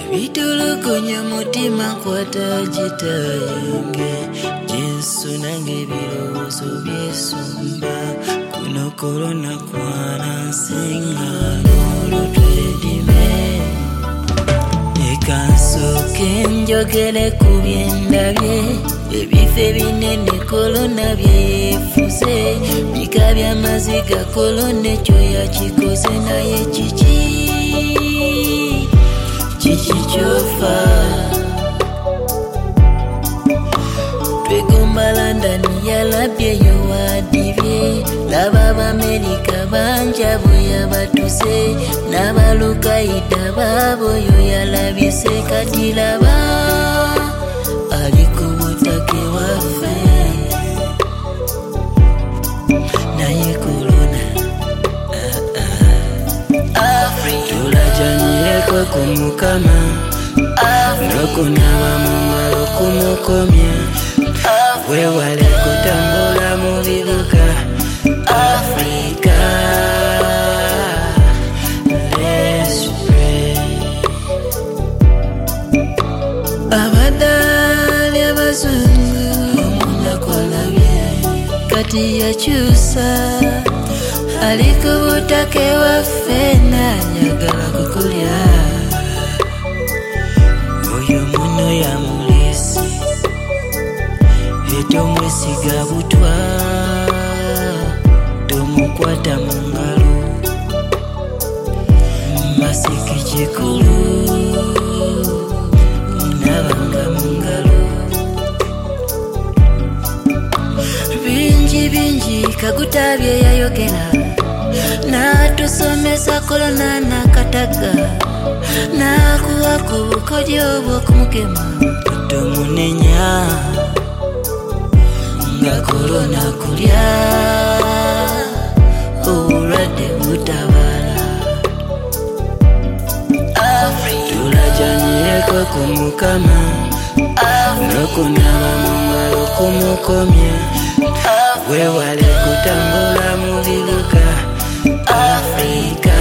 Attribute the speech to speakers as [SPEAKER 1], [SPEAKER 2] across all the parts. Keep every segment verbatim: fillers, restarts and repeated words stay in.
[SPEAKER 1] Bitulugunya mutima kwata jitayenge Jinsu nange birowoozo byesumba Kuno korona kwana nsinga n'olutwedime Ekansooke njogere ku byendabye Ebifo ebinene korona byeyefuze Bika by'amaziga korona ekyo yakikoze naye kiki Kiki kyofa Twegomba London yalabyeyo wadibye Laba Abamerika banjabo yabatuse N'Abalukaida baboyo yalabise kati laba Ali ku butake waffe naye korona tulajanyireko ku Mukama n'okunaaba mu ngalo kumukomya weewale kutambula mu bibuga Africa let's pray abadali abazungu omunaku alabye kati yakyusa Ali ku butake waffe n'anyagala kukulya oyo muno yamulesi etomwesiga butwa tomukwata mu ngalo masiki kikulu nabanga mu ngalo bingi bingi Kagutabye yayogera Natusomesa korona nakataga Nakuwa ku bukodyo bw'okumugema tomunenya nga korona kulya obulwadde butabala tulajanyireko ku Mukama n'okunaaba mu ngalo kumukomya weewale kutambula mu bibuga Africa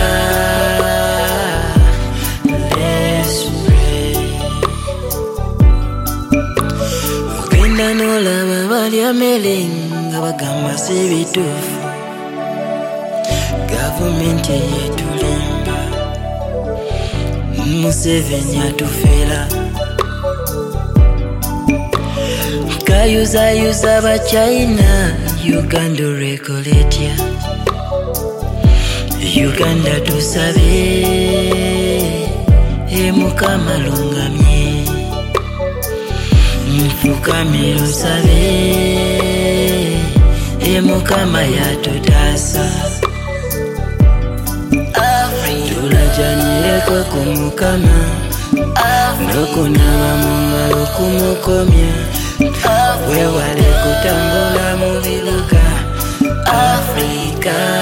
[SPEAKER 1] let's pray ogenda n'olaba balya mmere nga bagamba si bituufu gavumenti eyetulimba Museveni atufera kayuzayuza ba China Uganda rekoletya Uganda tusabe e Mukama lungamye mfukamira osabe e Mukama yatutaasa tulajanyireko ku Mukama n'okunaaba mu ngalo kumukomya weewale kutambula mu bibuga Africa